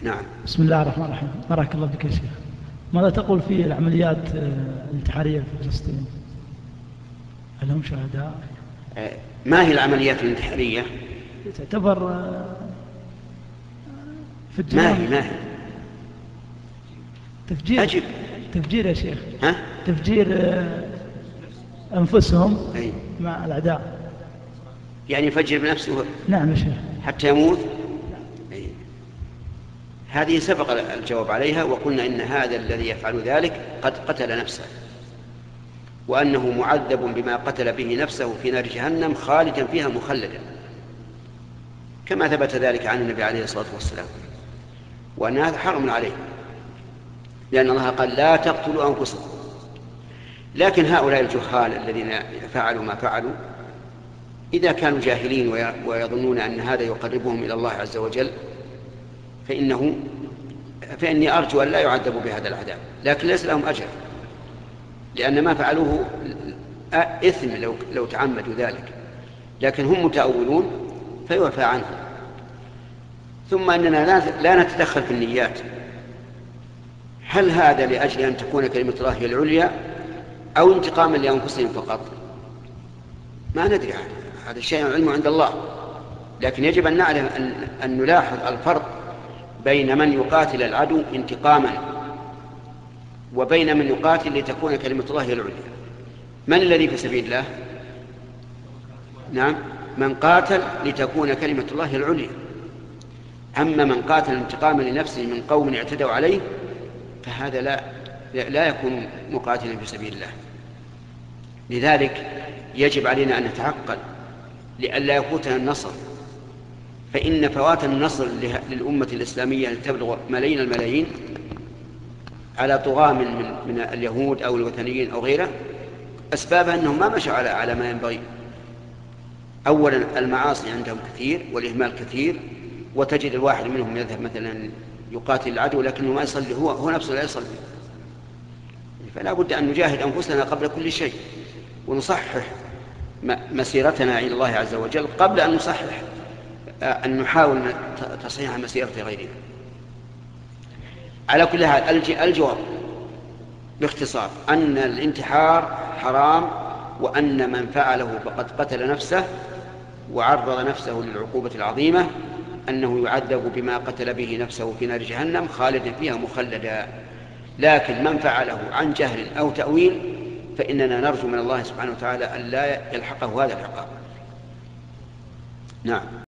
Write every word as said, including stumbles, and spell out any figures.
نعم. بسم الله الرحمن الرحيم. بارك الله بك يا شيخ. ماذا تقول في العمليات الانتحارية في فلسطين؟ هل هم شهداء؟ ما هي العمليات الانتحارية؟ تعتبر في ما هي ما هي تفجير أجب. تفجير يا شيخ. ها؟ تفجير أنفسهم أي. مع الأعداء. يعني يفجر بنفسه. نعم يا شيخ. حتى يموت. أي. هذه سبق الجواب عليها، وقلنا إن هذا الذي يفعل ذلك قد قتل نفسه، وأنه معذب بما قتل به نفسه في نار جهنم خالدا فيها مخلدا، كما ثبت ذلك عن النبي عليه الصلاة والسلام، وأن هذا حرم عليه، لأن الله قال لا تقتلوا أنفسكم. لكن هؤلاء الجهال الذين فعلوا ما فعلوا، إذا كانوا جاهلين ويظنون أن هذا يقربهم إلى الله عز وجل، فإنه فإني أرجو أن لا يعذبوا بهذا العذاب، لكن ليس لهم أجر، لأن ما فعلوه إثم لو, لو تعمدوا ذلك، لكن هم متأولون فيوفى عنهم. ثم أننا لا نتدخل في النيات، هل هذا لأجل أن تكون كلمة الله هي العليا أو انتقاما لأنفسهم فقط؟ ما ندري، هذا الشيء علم عند الله، لكن يجب أن نعلم أن, أن نلاحظ الفرق بين من يقاتل العدو انتقاما وبين من يقاتل لتكون كلمة الله هي العليا. من الذي في سبيل الله؟ نعم، من قاتل لتكون كلمة الله هي العليا. أما من قاتل انتقاما لنفسه من قوم اعتدوا عليه فهذا لا لا يكون مقاتلا في سبيل الله. لذلك يجب علينا أن نتعقل لئلا يفوتنا النصر، فإن فوات النصر للأمة الإسلامية لتبلغ ملايين الملايين على طغاة من, من اليهود أو الوثنيين أو غيره أسبابها أنهم ما مشوا على على ما ينبغي. أولا المعاصي عندهم كثير والإهمال كثير، وتجد الواحد منهم يذهب مثلا يقاتل العدو لكنه ما يصلي، هو, هو نفسه لا يصلي. فلا بد أن نجاهد أنفسنا قبل كل شيء، ونصحح مسيرتنا إلى الله عز وجل قبل أن نصحح أن نحاول تصحيح مسيرة غيرنا. على كل حال الجواب باختصار أن الانتحار حرام، وأن من فعله فقد قتل نفسه وعرض نفسه للعقوبة العظيمة، أنه يعذب بما قتل به نفسه في نار جهنم خالدا فيها مخلدا. لكن من فعله عن جهل أو تأويل فإننا نرجو من الله سبحانه وتعالى أن لا يلحقه هذا العقاب. نعم.